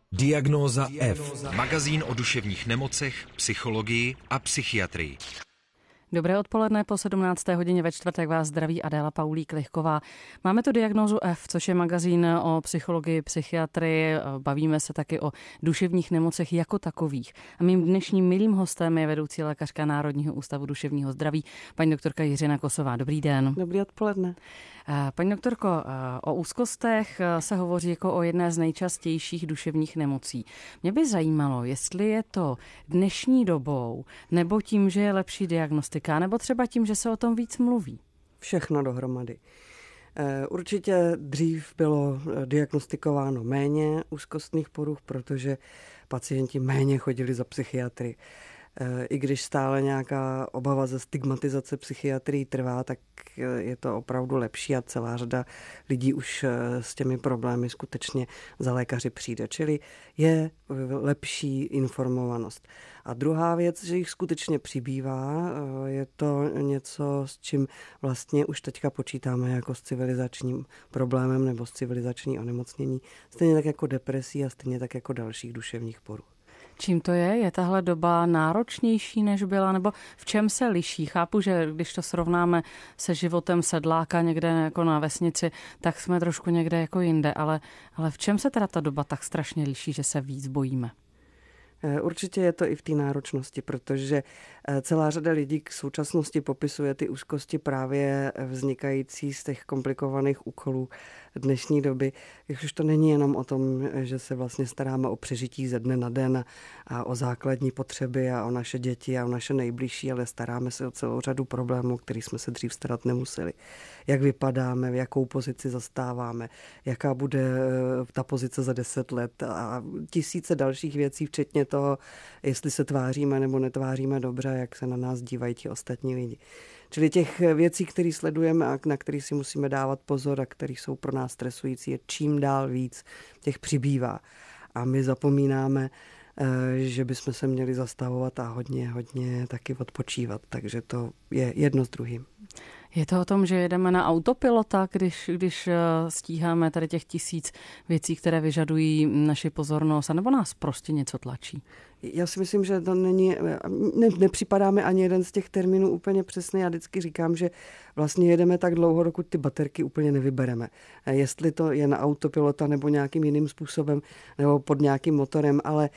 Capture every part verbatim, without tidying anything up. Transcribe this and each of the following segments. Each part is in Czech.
Diagnóza F. Magazín o duševních nemocech, psychologii a psychiatrii. Dobré odpoledne, po sedmnácté hodině ve čtvrtek vás zdraví Adéla Paulík-Lichková. Máme tu Diagnózu F, což je magazín o psychologii, psychiatrii. Bavíme se taky o duševních nemocech jako takových. A mým dnešním milým hostem je vedoucí lékařka Národního ústavu duševního zdraví, paní doktorka Jiřina Kosová. Dobrý den. Dobrý odpoledne. Paní doktorko, o úzkostech se hovoří jako o jedné z nejčastějších duševních nemocí. Mě by zajímalo, jestli je to dnešní dobou, nebo tím, že je lepší diagnostika, nebo třeba tím, že se o tom víc mluví. Všechno dohromady. Určitě dřív bylo diagnostikováno méně úzkostných poruch, protože pacienti méně chodili za psychiatry. I když stále nějaká obava ze stigmatizace psychiatrii trvá, tak je to opravdu lepší a celá řada lidí už s těmi problémy skutečně za lékaři přijde. Čili je lepší informovanost. A druhá věc, že jich skutečně přibývá, je to něco, s čím vlastně už teďka počítáme jako s civilizačním problémem nebo s civilizační onemocnění. Stejně tak jako depresí a stejně tak jako dalších duševních poruch. Čím to je? Je tahle doba náročnější, než byla? Nebo v čem se liší? Chápu, že když to srovnáme se životem sedláka někde jako na vesnici, tak jsme trošku někde jako jinde. Ale, ale v čem se teda ta doba tak strašně liší, že se víc bojíme? Určitě je to i v té náročnosti, protože celá řada lidí k současnosti popisuje ty úzkosti právě vznikající z těch komplikovaných úkolů dnešní doby. Už to není jenom o tom, že se vlastně staráme o přežití ze dne na den a o základní potřeby a o naše děti a o naše nejbližší, ale staráme se o celou řadu problémů, který jsme se dřív starat nemuseli. Jak vypadáme, v jakou pozici zastáváme, jaká bude ta pozice za deset let a tisíce dalších věcí, včetně toho, jestli se tváříme nebo netváříme dobře, jak se na nás dívají ti ostatní lidi. Čili těch věcí, které sledujeme a na které si musíme dávat pozor a které jsou pro nás stresující, je čím dál víc, těch přibývá. A my zapomínáme, že bychom se měli zastavovat a hodně, hodně taky odpočívat. Takže to je jedno s druhým. Je to o tom, že jedeme na autopilota, když, když stíháme tady těch tisíc věcí, které vyžadují naši pozornost, anebo nás prostě něco tlačí? Já si myslím, že to není, ne, nepřipadá mi ani jeden z těch termínů úplně přesný. Já vždycky říkám, že vlastně jedeme tak dlouho, dokud ty baterky úplně nevybereme. Jestli to je na autopilota nebo nějakým jiným způsobem, nebo pod nějakým motorem, ale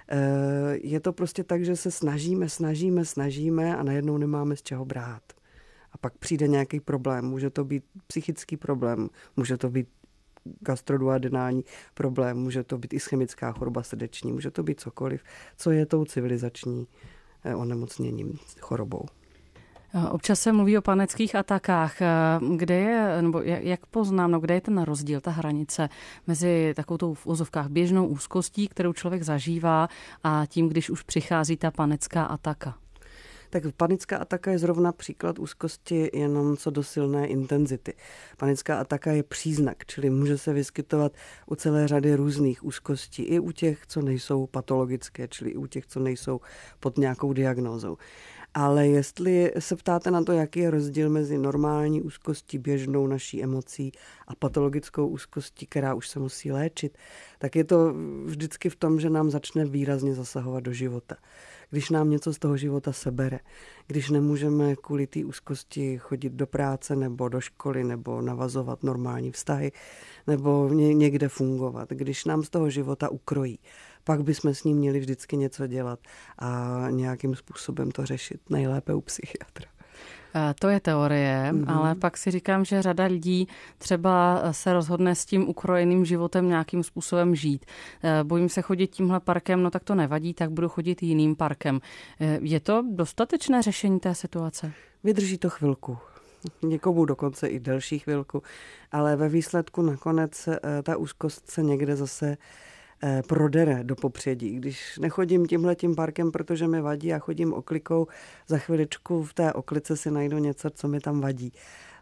je to prostě tak, že se snažíme, snažíme, snažíme a najednou nemáme z čeho brát. A pak přijde nějaký problém. Může to být psychický problém, může to být gastroduodenální problém, může to být ischemická choroba srdeční, může to být cokoliv, co je tou civilizační onemocněním, chorobou. Občas se mluví o panických atakách. Kde je, nebo jak poznám, no kde je ten rozdíl, ta hranice mezi takovou tou v úzovkách běžnou úzkostí, kterou člověk zažívá, a tím, když už přichází ta panická ataka? Tak panická ataka je zrovna příklad úzkosti jenom co do silné intenzity. Panická ataka je příznak, čili může se vyskytovat u celé řady různých úzkostí, i u těch, co nejsou patologické, čili i u těch, co nejsou pod nějakou diagnózou. Ale jestli se ptáte na to, jaký je rozdíl mezi normální úzkostí, běžnou naší emocí a patologickou úzkostí, která už se musí léčit, tak je to vždycky v tom, že nám začne výrazně zasahovat do života. Když nám něco z toho života sebere, když nemůžeme kvůli té úzkosti chodit do práce nebo do školy nebo navazovat normální vztahy nebo někde fungovat, když nám z toho života ukrojí, pak bychom s ním měli vždycky něco dělat a nějakým způsobem to řešit, nejlépe u psychiatra. To je teorie, mm-hmm. ale pak si říkám, že řada lidí třeba se rozhodne s tím ukrojeným životem nějakým způsobem žít. Bojím se chodit tímhle parkem, no tak to nevadí, tak budu chodit jiným parkem. Je to dostatečné řešení té situace? Vydrží to chvilku. Někomu dokonce i delší chvilku, ale ve výsledku nakonec ta úzkost se někde zase prodere do popředí. Když nechodím tímhletím parkem, protože mi vadí a chodím oklikou, za chviličku v té oklice si najdu něco, co mi tam vadí.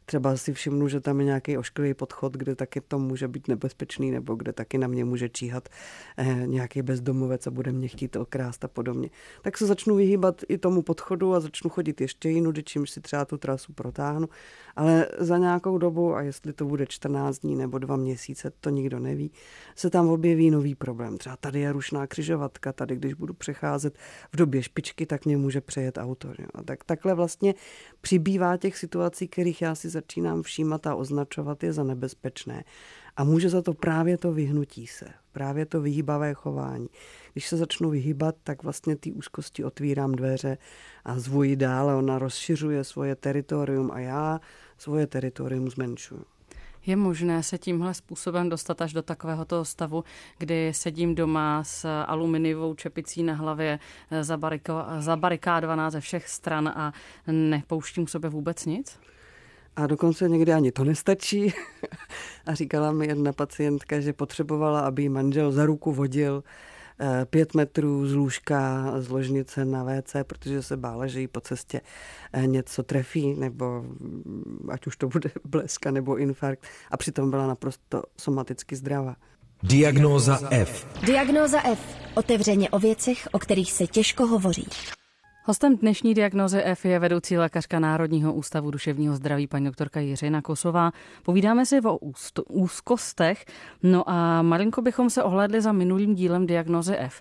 třeba si všimnu, že tam je nějaký ošklivý podchod, kde taky to může být nebezpečný, nebo kde taky na mě může číhat eh, nějaký bezdomovec a bude mě chtít okrást a podobně. Tak se začnu vyhýbat i tomu podchodu a začnu chodit ještě jinudy, čímž si třeba tu trasu protáhnu. Ale za nějakou dobu, a jestli to bude čtrnáct dní nebo dva měsíce, to nikdo neví, se tam objeví nový problém. Třeba tady je rušná křižovatka, tady když budu přecházet v době špičky, tak mě může přejet auto. Že? A tak takhle vlastně přibývá těch situací, kterých já si začínám všímat a označovat je za nebezpečné. A může za to právě to vyhnutí se, právě to vyhýbavé chování. Když se začnu vyhýbat, tak vlastně ty úzkosti otvírám dveře a zvu ji dále, ona rozšiřuje svoje teritorium a já svoje teritorium zmenšuju. Je možné se tímhle způsobem dostat až do takového toho stavu, kdy sedím doma s aluminiovou čepicí na hlavě, zabarikádovaná ze všech stran a nepouštím k sobě vůbec nic? A dokonce někdy ani to nestačí. A říkala mi jedna pacientka, že potřebovala, aby jí manžel za ruku vodil pět metrů z lůžka, z ložnice na vé cé, protože se bála, že jí po cestě něco trefí, nebo ať už to bude bleska nebo infarkt. A přitom byla naprosto somaticky zdravá. Diagnóza F. Diagnóza F. Otevřeně o věcech, o kterých se těžko hovoří. Hostem dnešní diagnózy F je vedoucí lékařka Národního ústavu duševního zdraví paní doktorka Jiřina Kosová. Povídáme si o úst, úzkostech, no a malinko bychom se ohlédli za minulým dílem diagnózy F.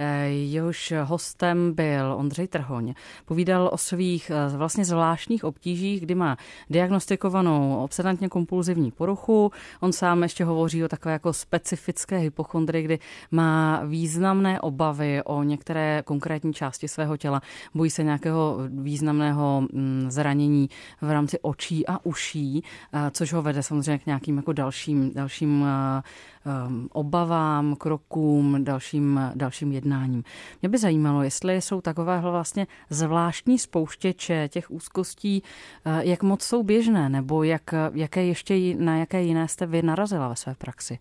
Jehož hostem byl Ondřej Trhoň. Povídal o svých vlastně zvláštních obtížích, kdy má diagnostikovanou obsedantně kompulzivní poruchu. On sám ještě hovoří o takové jako specifické hypochondrii, kdy má významné obavy o některé konkrétní části svého těla. Bojí se nějakého významného zranění v rámci očí a uší, což ho vede samozřejmě k nějakým jako dalším, dalším obavám, krokům, dalším, dalším jednáním. Mě by zajímalo, jestli jsou takovéhle vlastně zvláštní spouštěče těch úzkostí, jak moc jsou běžné, nebo jak, jaké ještě, na jaké jiné jste vy narazila ve své praxi?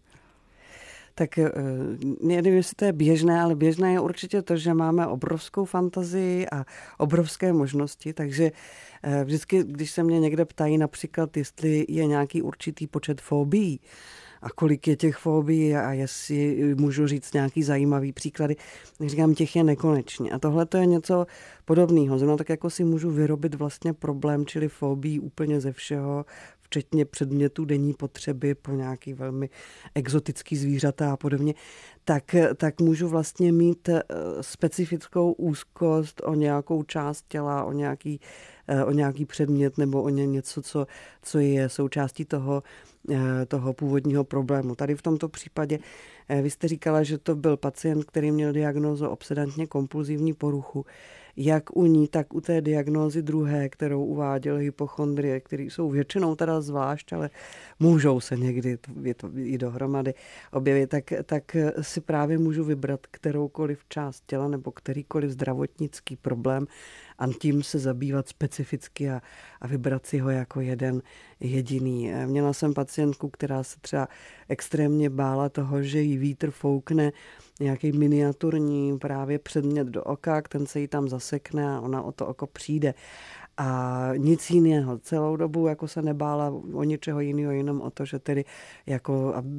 Tak nevím, jestli to je běžné, ale běžné je určitě to, že máme obrovskou fantazii a obrovské možnosti, takže vždycky, když se mě někde ptají například, jestli je nějaký určitý počet fobií, a kolik je těch fobií a jestli můžu říct nějaký zajímavý příklady, tak říkám, těch je nekonečně. A tohle to je něco podobného. Zrovna tak jako si můžu vyrobit vlastně problém, čili fobii úplně ze všeho, včetně předmětů denní potřeby po nějaký velmi exotický zvířata a podobně, tak, tak můžu vlastně mít specifickou úzkost o nějakou část těla, o nějaký, o nějaký předmět nebo o něco, co, co je součástí toho, toho původního problému. Tady v tomto případě vy jste říkala, že to byl pacient, který měl diagnózu obsedantně kompulzivní poruchu. Jak u ní, tak u té diagnózy druhé, kterou uváděl hypochondrie, které jsou většinou teda zvlášť, ale můžou se někdy je to i dohromady objevit, tak, tak si právě můžu vybrat kteroukoliv část těla nebo kterýkoliv zdravotnický problém a tím se zabývat specificky a, a vybrat si ho jako jeden jediný. Měla jsem pacientku, která se třeba extrémně bála toho, že jí vítr foukne nějaký miniaturní právě předmět do oka, ten se jí tam zasekne a ona o to oko přijde. A nic jiného. Celou dobu jako se nebála o ničeho jiného, jenom o to, že tedy jako a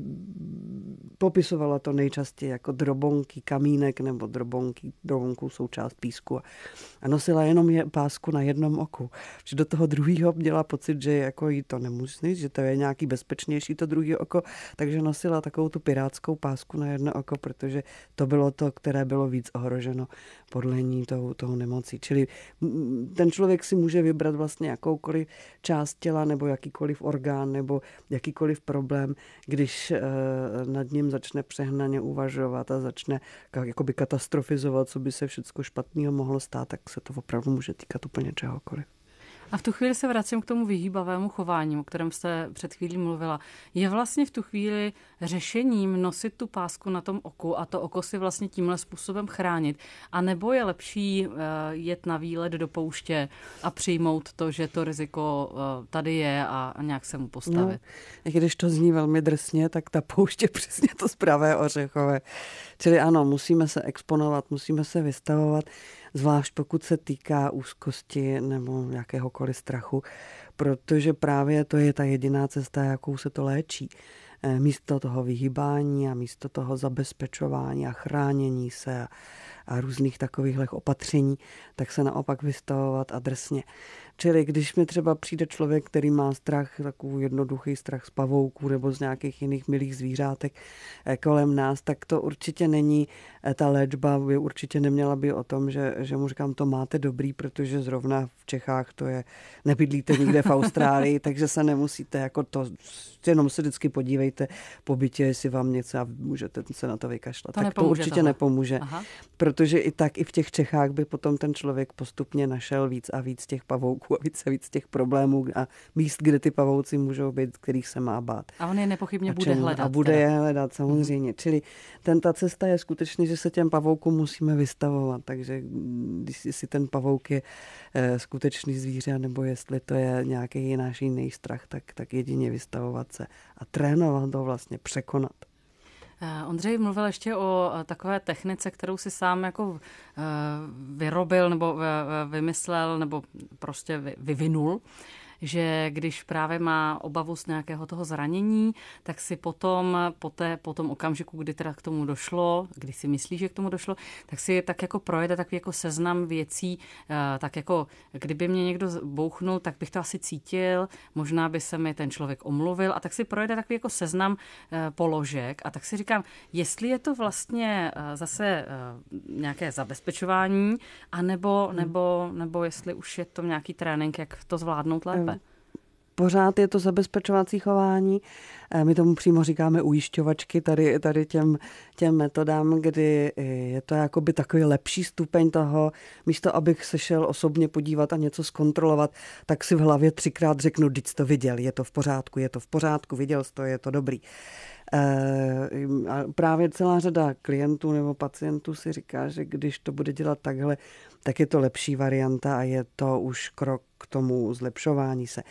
popisovala to nejčastěji jako drobonky kamínek nebo drobonky, drobonkou součást písku. A nosila jenom je, pásku na jednom oku. Že do toho druhého měla pocit, že jako jí to nemusí, že to je nějaký bezpečnější to druhé oko, takže nosila takovou tu pirátskou pásku na jedno oko, protože to bylo to, které bylo víc ohroženo podle ní tou, tou nemocí. Čili ten člověk si může vybrat vlastně jakoukoliv část těla nebo jakýkoliv orgán nebo jakýkoliv problém, když nad ním začne přehnaně uvažovat a začne jakoby katastrofizovat, co by se všecko špatného mohlo stát, tak se to opravdu může týkat úplně čehokoliv. A v tu chvíli se vracím k tomu vyhýbavému chování, o kterém jste před chvílí mluvila. Je vlastně v tu chvíli řešením nosit tu pásku na tom oku a to oko si vlastně tímhle způsobem chránit? A nebo je lepší jet na výlet do pouště a přijmout to, že to riziko tady je a nějak se mu postavit? No, když to zní velmi drsně, tak ta poušť je přesně to pravé ořechové. Čili ano, musíme se exponovat, musíme se vystavovat, zvlášť pokud se týká úzkosti nebo jakéhokoliv strachu, protože právě to je ta jediná cesta, jakou se to léčí. Místo toho vyhýbání a místo toho zabezpečování a chránění se a, a různých takových opatření, tak se naopak vystavovat adresně. Čili když mi třeba přijde člověk, který má strach, takový jednoduchý strach z pavouků nebo z nějakých jiných milých zvířátek kolem nás, tak to určitě není, ta léčba by určitě neměla být o tom, že, že mu říkám, to máte dobrý, protože zrovna v Čechách to je, nebydlíte nikde v Austrálii, takže se nemusíte jako to, jenom se vždycky podívejte po bytě, jestli vám něco a můžete se na to vykašlat. To tak to určitě tohle. nepomůže, Aha. protože i tak i v těch Čechách by potom ten člověk postupně našel víc a víc těch pavouků a víc a víc těch problémů a míst, kde ty pavouci můžou být, kterých se má bát. A on je nepochybně a bude čemu, hledat. A bude teda. je hledat, samozřejmě. Hmm. Čili ten, ta cesta je skutečně, že se těm pavoukům musíme vystavovat. Takže když si ten pavouk je e, skutečný zvíře, nebo jestli to je nějaký náš jiný strach, tak, tak jedině vystavovat se a trénovat to vlastně, překonat. Ondřej mluvil ještě o takové technice, kterou si sám jako vyrobil nebo vymyslel nebo prostě vyvinul, že když právě má obavu z nějakého toho zranění, tak si potom po, té, po tom okamžiku, kdy teda k tomu došlo, kdy si myslí, že k tomu došlo, tak si tak jako projede takový jako seznam věcí, tak jako kdyby mě někdo bouchnul, tak bych to asi cítil, možná by se mi ten člověk omluvil a tak si projede takový jako seznam položek a tak si říkám, jestli je to vlastně zase nějaké zabezpečování, anebo, nebo, nebo jestli už je to nějaký trénink, jak to zvládnout lépe. Pořád je to zabezpečovací chování. My tomu přímo říkáme ujišťovačky tady, tady těm, těm metodám, kdy je to jakoby takový lepší stupeň toho, místo abych se šel osobně podívat a něco zkontrolovat, tak si v hlavě třikrát řeknu, vždyť jsi to viděl, je to v pořádku, je to v pořádku, viděl jsi to, je to dobrý. A právě celá řada klientů nebo pacientů si říká, že když to bude dělat takhle, tak je to lepší varianta a je to už krok k tomu zlepšování se.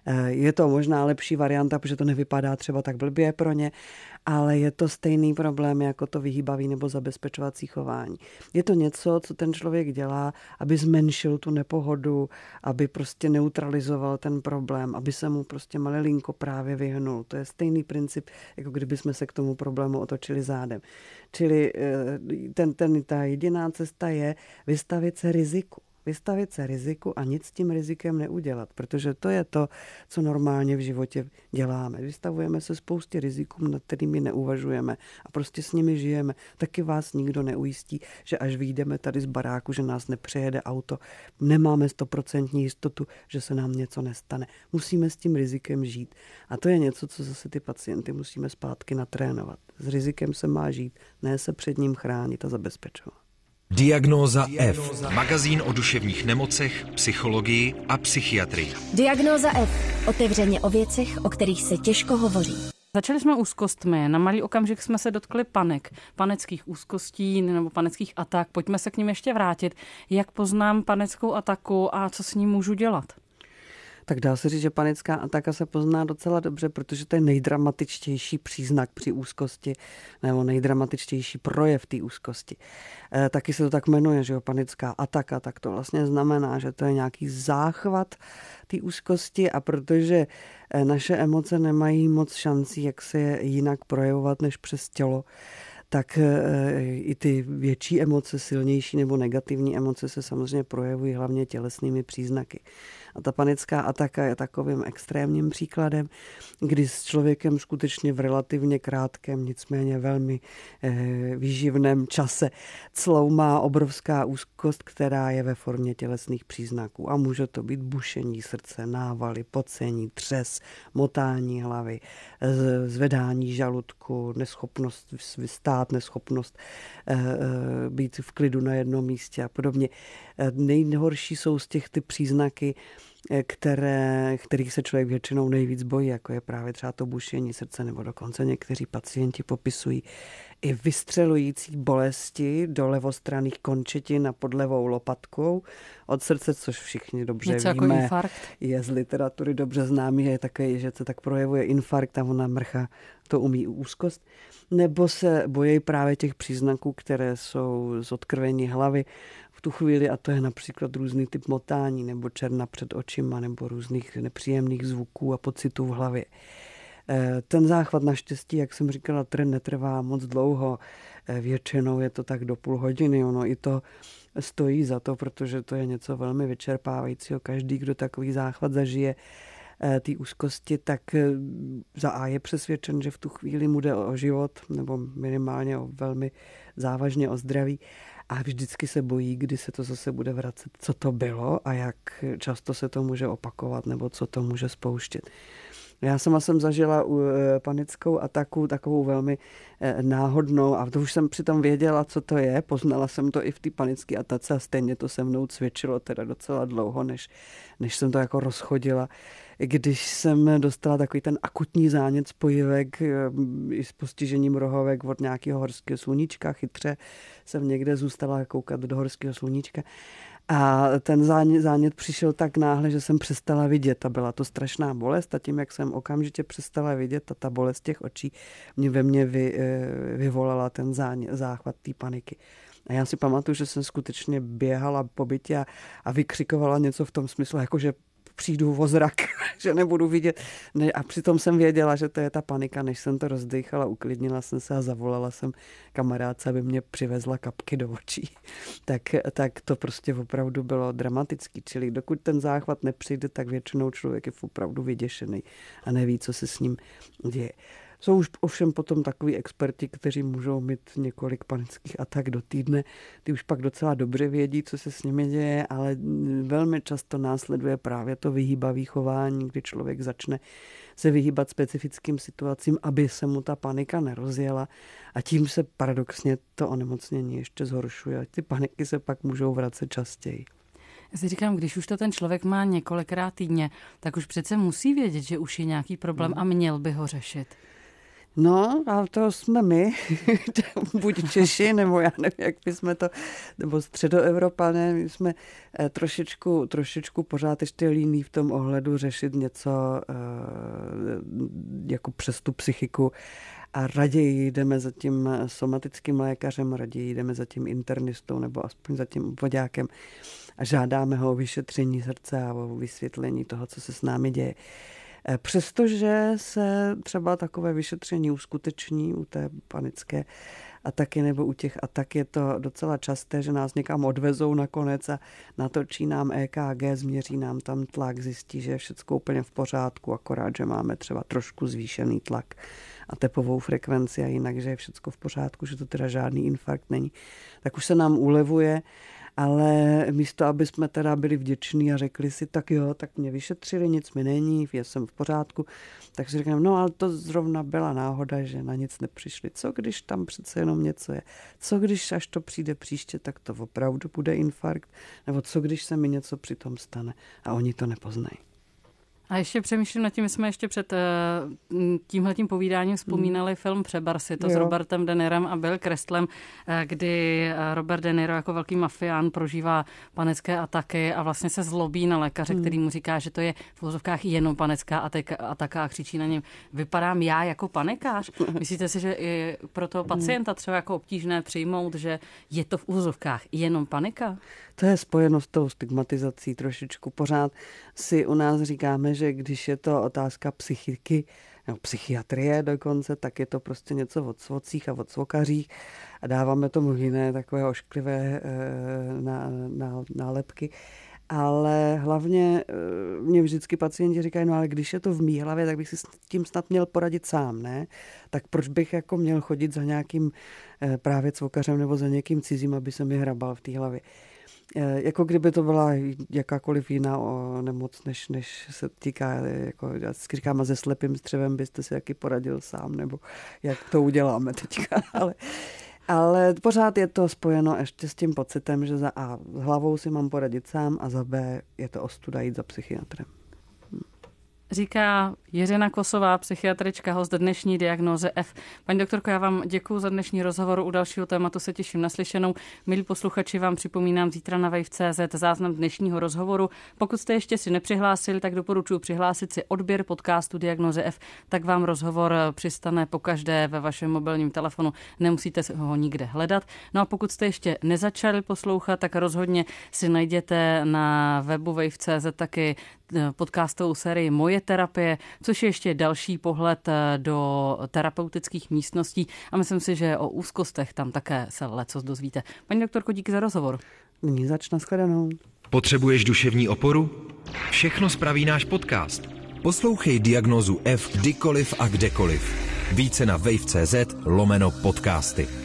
Je to možná lepší varianta, protože to nevypadá třeba tak blbě pro ně, ale je to stejný problém jako to vyhýbavý nebo zabezpečovací chování. Je to něco, co ten člověk dělá, aby zmenšil tu nepohodu, aby prostě neutralizoval ten problém, aby se mu prostě malilinko právě vyhnul. To je stejný princip, jako kdyby jsme se k tomu problému otočili zádem. Čili ten, ten, ta jediná cesta je vystavit se riziku. Vystavit se riziku a nic s tím rizikem neudělat, protože to je to, co normálně v životě děláme. Vystavujeme se spoustě rizikům, nad kterými neuvažujeme a prostě s nimi žijeme. Taky vás nikdo neujistí, že až vyjdeme tady z baráku, že nás nepřejede auto. Nemáme stoprocentní jistotu, že se nám něco nestane. Musíme s tím rizikem žít. A to je něco, co zase ty pacienty musíme zpátky natrénovat. S rizikem se má žít, ne se před ním chránit a zabezpečovat. Diagnóza F. Magazín o duševních nemocech, psychologii a psychiatrii. Diagnóza F. Otevřeně o věcech, o kterých se těžko hovoří. Začali jsme úzkostmi, na malý okamžik jsme se dotkli panik, panických úzkostí nebo panických atak. Pojďme se k nim ještě vrátit. Jak poznám panickou ataku a co s ní můžu dělat? Tak dá se říct, že panická ataka se pozná docela dobře, protože to je nejdramatičtější příznak při úzkosti nebo nejdramatičtější projev té úzkosti. E, taky se to tak jmenuje, že jo, panická ataka, tak to vlastně znamená, že to je nějaký záchvat té úzkosti a protože naše emoce nemají moc šancí, jak se jinak projevovat než přes tělo, tak i ty větší emoce, silnější nebo negativní emoce se samozřejmě projevují hlavně tělesnými příznaky. A ta panická ataka je takovým extrémním příkladem, kdy s člověkem skutečně v relativně krátkém, nicméně velmi eh, výživném čase cloumá obrovská úzkost, která je ve formě tělesných příznaků. A může to být bušení srdce, návaly, pocení, třes, motání hlavy, zvedání žaludku, neschopnost vystát, neschopnost eh, být v klidu na jednom místě a podobně. Nejhorší jsou z těch ty příznaky, které, kterých se člověk většinou nejvíc bojí, jako je právě třeba to bušení srdce, nebo dokonce někteří pacienti popisují i vystřelující bolesti do levostranných končetin a pod levou lopatkou od srdce, což všichni dobře Něco víme. Jako infarkt. Je z literatury dobře známý, je také, že se tak projevuje infarkt a ona mrcha to umí úzkost. nebo se bojí právě těch příznaků, které jsou z odkrvení hlavy v tu chvíli, a to je například různý typ motání, nebo černa před očima, nebo různých nepříjemných zvuků a pocitů v hlavě. Ten záchvat naštěstí, jak jsem říkala, trend netrvá moc dlouho, většinou je to tak do půl hodiny, ono i to stojí za to, protože to je něco velmi vyčerpávajícího. Každý, kdo takový záchvat zažije, ty úzkosti, tak za A je přesvědčen, že v tu chvíli mu jde o život, nebo minimálně o velmi závažně o zdraví. A vždycky se bojí, kdy se to zase bude vracet, co to bylo a jak často se to může opakovat, nebo co to může spouštět. Já sama jsem zažila panickou ataku, takovou velmi náhodnou, a to už jsem přitom věděla, co to je. Poznala jsem to i v té panické atace a stejně to se mnou cvičilo teda docela dlouho, než, než jsem to jako rozchodila. Když jsem dostala takový ten akutní zánět spojivek i s postižením rohovek od nějakého horského sluníčka, chytře jsem někde zůstala koukat do horského sluníčka. A ten zánět, zánět přišel tak náhle, že jsem přestala vidět a byla to strašná bolest a tím, jak jsem okamžitě přestala vidět a ta bolest těch očí mě ve mně vy, vyvolala ten zánět, záchvat té paniky. A já si pamatuju, že jsem skutečně běhala po bytě a, a vykřikovala něco v tom smyslu, jako že přijdu o zrak, že nebudu vidět. Ne, a přitom jsem věděla, že to je ta panika, než jsem to rozdýchala, uklidnila jsem se a zavolala jsem kamarádce, aby mě přivezla kapky do očí. Tak, tak to prostě opravdu bylo dramatický. Čili dokud ten záchvat nepřijde, tak většinou člověk je opravdu vyděšený a neví, co se s ním děje. Jsou už ovšem potom takový experti, kteří můžou mít několik panických atak do týdne. Ty už pak docela dobře vědí, co se s nimi děje, ale velmi často následuje právě to vyhýbavé chování, kdy člověk začne se vyhýbat specifickým situacím, aby se mu ta panika nerozjela, a tím se paradoxně to onemocnění ještě zhoršuje. Ty paniky se pak můžou vracet častěji. Já si říkám, když už to ten člověk má několikrát týdně, tak už přece musí vědět, že už je nějaký problém a měl by ho řešit. No, a to jsme my, buď Češi, nebo já nevím, jak bychom to, nebo Středoevropané, my jsme trošičku, trošičku pořád ještě líní v tom ohledu řešit něco jako přes tu psychiku a raději jdeme za tím somatickým lékařem, raději jdeme za tím internistou nebo aspoň za tím vodákem a žádáme ho o vyšetření srdce a o vysvětlení toho, co se s námi děje. Přestože se třeba takové vyšetření uskuteční u té panické ataky nebo u těch atak, je to docela časté, že nás někam odvezou nakonec a natočí nám E K G, změří nám tam tlak, zjistí, že je všechno úplně v pořádku, akorát, že máme třeba trošku zvýšený tlak a tepovou frekvenci a jinak, že je všechno v pořádku, že to teda žádný infarkt není. Tak už se nám ulevuje. Ale místo, aby jsme teda byli vděční a řekli si, tak jo, tak mě vyšetřili, nic mi není, já jsem v pořádku, tak si řekneme, no ale to zrovna byla náhoda, že na nic nepřišli. Co když tam přece jenom něco je? Co když až to přijde příště, tak to opravdu bude infarkt? Nebo co když se mi něco přitom stane a oni to nepoznají? A ještě přemýšlím nad tím, my jsme ještě před tímhletím povídáním vzpomínali film Přebar si to jo. s Robertem De Nirem a Bill Kristlem, kdy Robert De Niro jako velký mafián prožívá panické ataky a vlastně se zlobí na lékaře, hmm. který mu říká, že to je v uvozovkách jenom panická ataka a křičí na něm, vypadám já jako panikář? Myslíte si, že je pro toho pacienta třeba jako obtížné přijmout, že je to v uvozovkách jenom panika? To je spojeno s tou stigmatizací trošičku. Pořád si u nás říkáme, že když je to otázka psychiky, nebo psychiatrie dokonce, tak je to prostě něco od svocích a od svokařích a dáváme tomu jiné takové ošklivé nálepky. Ale hlavně mě vždycky pacienti říkají, no ale když je to v mý hlavě, tak bych si s tím snad měl poradit sám, ne? Tak proč bych jako měl chodit za nějakým právě cvokařem nebo za někým cizím, aby se mi hrabal v té hlavě. Jako kdyby to byla jakákoliv jiná nemoc, než, než se týká, jako já si říkám, a se slepým střevem byste si jaký poradil sám, nebo jak to uděláme teďka, ale... Ale pořád je to spojeno ještě s tím pocitem, že za A s hlavou si mám poradit sám a za B je to ostuda jít za psychiatrem. Říká Jiřina Kosová, psychiatrička, host dnešní Diagnózy F. Paní doktorko, já vám děkuji za dnešní rozhovor. U dalšího tématu se těším na slyšenou. Milí posluchači, vám připomínám zítra na wave tečka cé zet záznam dnešního rozhovoru. Pokud jste ještě si nepřihlásili, tak doporučuji přihlásit si odběr podcastu Diagnózy F, tak vám rozhovor přistane pokaždé ve vašem mobilním telefonu. Nemusíte ho nikde hledat. No a pokud jste ještě nezačali poslouchat, tak rozhodně si najděte na webu wave tečka cé zet taky podcastovou sérii Moje terapie, což je ještě další pohled do terapeutických místností a myslím si, že o úzkostech tam také se lecos dozvíte. Paní doktorko, díky za rozhovor. Nyní začne shledanou. Potřebuješ duševní oporu? Všechno spraví náš podcast. Poslouchej Diagnózu F kdykoliv a kdekoliv. Více na wave tečka cé zet lomeno podcasty.